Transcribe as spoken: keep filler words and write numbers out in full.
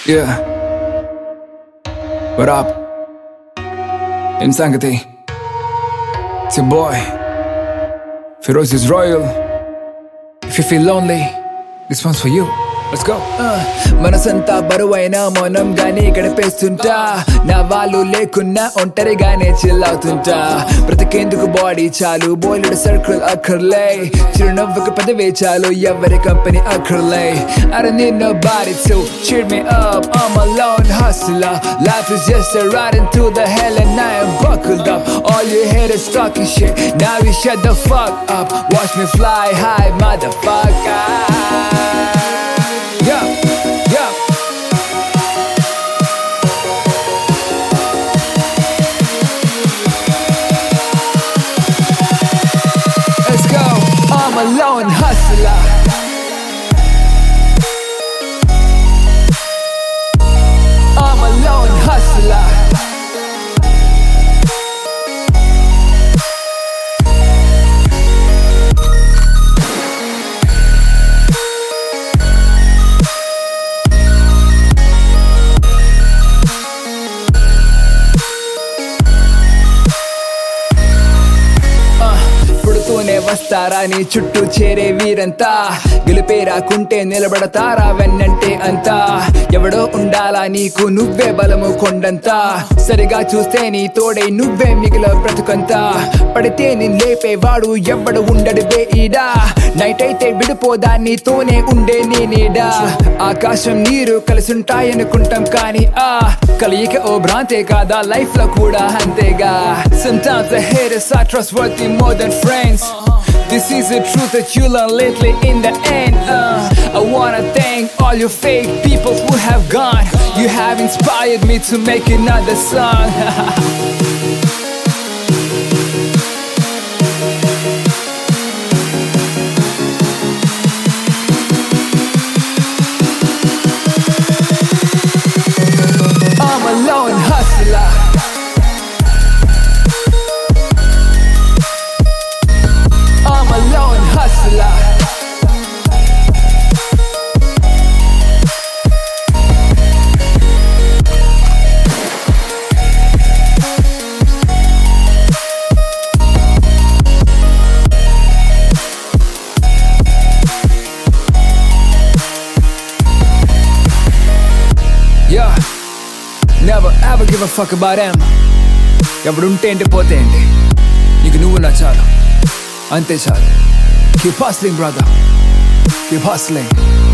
Yeah. What up? In Sangati. It's your boy. Feroz is royal. If you feel lonely, this one's for you. Let's go. మనసంతా బరువైన మౌనంగానే గడిపేస్తుంటా. నా వాళ్ళు లేకున్నా ఒంటరిగానే చిల్లవుతుంటా. బ్రతికేందుకు బాడీ చాలు, బోలెడు సర్కిల్ అక్కర్లే. చిరునవ్వుకు పదవే చాలు, ఎవరి కంపెనీ అక్కర్లే. I don't need nobody to cheer me up. I'm a lone hustler. Life is just a ride into the hell and I am buckled up. All you hear is talking shit. Now you shut the fuck up. Watch me fly high, motherfucker. Yeah, yeah. Let's go. I'm a lone hustler. I'm a lone hustler. పుడుతూనే వస్తారా నీ చుట్టూ చేరే వీరంతా. గెలిపే రాకుంటే నిలబడతారా వెన్నంటే అంతా. ఎవడో ఉండాలా నీకు నువ్వే బలము కొండంతా. సరిగా చూస్తే నీ తోడై నువ్వే మిగిల బ్రతుకంతా. పడితే నీ లేపేవాడు ఎవడు ఉండడు బే ఈడా. నైట్ అయితే విడిపోదా నీతోనే ఉండే నీ నీడా. ఆకాశం నీరు కలిసుంటాయనుకుంటాం కానీ ఆ కలియిక ఓ భ్రాంతే కాదా, లైఫ్ లో కూడా అంతేగా. Sometimes the haters are trustworthy more than friends. This is the truth that you learn lately in the end. uh, I wanna thank all you fake people who have gone. You have inspired me to make another song. I'm a lone hustler. I'm a lone hustler. Yeah. Never ever give a fuck about them. ఎవడుంటే ఏంటి పోతే ఏంటి, నీకు నువ్వు నచ్చాలి అంతే చాలు. Keep hustling, brother. Keep hustling.